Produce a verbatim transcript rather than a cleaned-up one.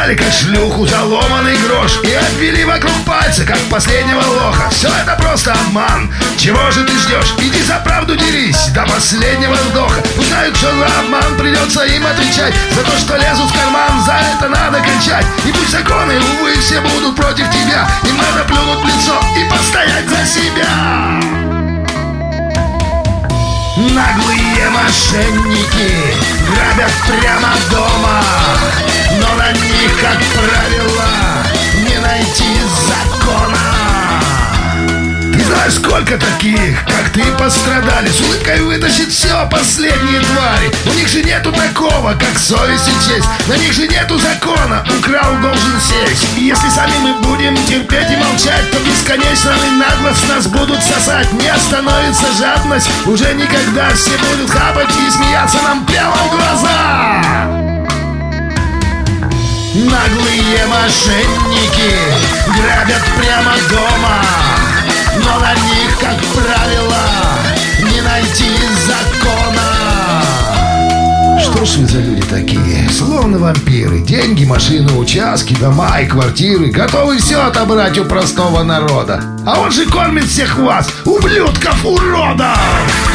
Продали как шлюху за ломаный грош и обвели вокруг пальца, как последнего лоха. Все это просто обман. Чего же ты ждешь? Иди за правду дерись до последнего вдоха. Узнают, что за обман, придется им отвечать. За то, что лезут в карман, за это надо кричать. И пусть законы, увы, все будут против тебя, им надо плюнуть в лицо и постоять за себя. Наглые мошенники грабят прямо дома, но на них, как правило, не найти закона. Ты знаешь, сколько таких, как ты, пострадали, с улыбкой вытащит все последние твари. У них же нету такого, как совесть и честь. На них же нету закона, украл, должен сесть. И если сами мы будем терпеть и молчать, то бесконечно и нагло с нас будут сосать. Не остановится жадность уже никогда. Все будут хапать и смеяться нам прямо в глаза. Наглые мошенники грабят прямо дома, но на них, как правило, не найти закона. Что ж вы за люди такие? Словно вампиры. Деньги, машины, участки, дома и квартиры. Готовы все отобрать у простого народа. А он же кормит всех вас, ублюдков, уродов!